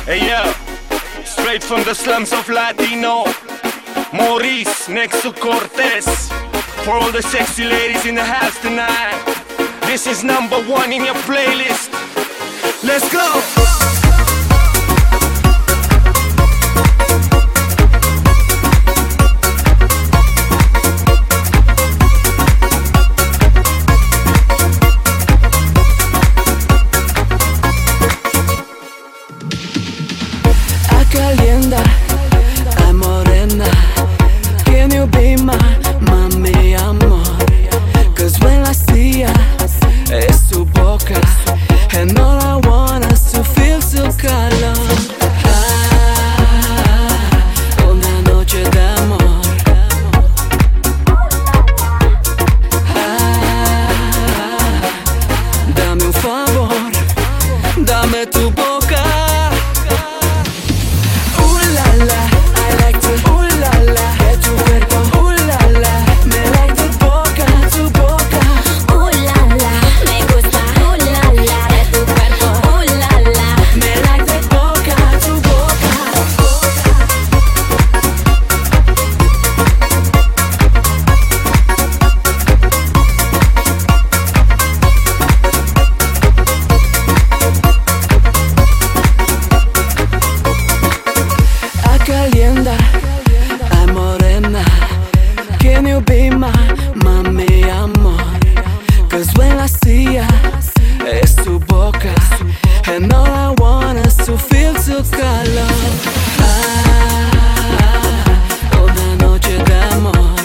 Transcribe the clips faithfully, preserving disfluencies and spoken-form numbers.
Hey yo, straight from the slums of Latino, Maurice next to Cortez. For all the sexy ladies in the house tonight, this is number one in your playlist. Let's go! Calienda, ay morena, can you be my mami amor? Cause when I see ya, es tu boca, and all I want is to feel su calor. Ah, una noche de amor. Ah, dame un favor, dame tu boca. Calienda, ay morena, can you be my mami amor? Cause when I see ya, es tu boca, and all I want is to feel su calor. Ah, una noche de amor.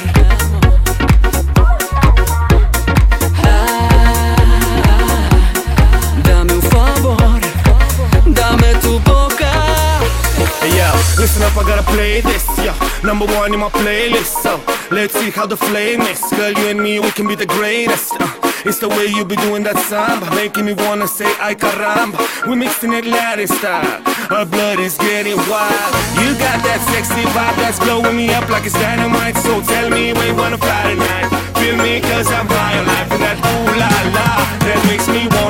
Ah, dame un favor, dame tu boca. Hey yo, listen up, I gotta play this, yo. Number one in my playlist, so let's see how the flame is. Girl, you and me, we can be the greatest. uh, It's the way you be doing that samba, making me wanna say ay caramba. We mixing it Latin style, our blood is getting wild. You got that sexy vibe that's blowing me up like it's dynamite. So tell me where you wanna fly tonight. Feel me cause I'm high on life, and that ooh la la that makes me wanna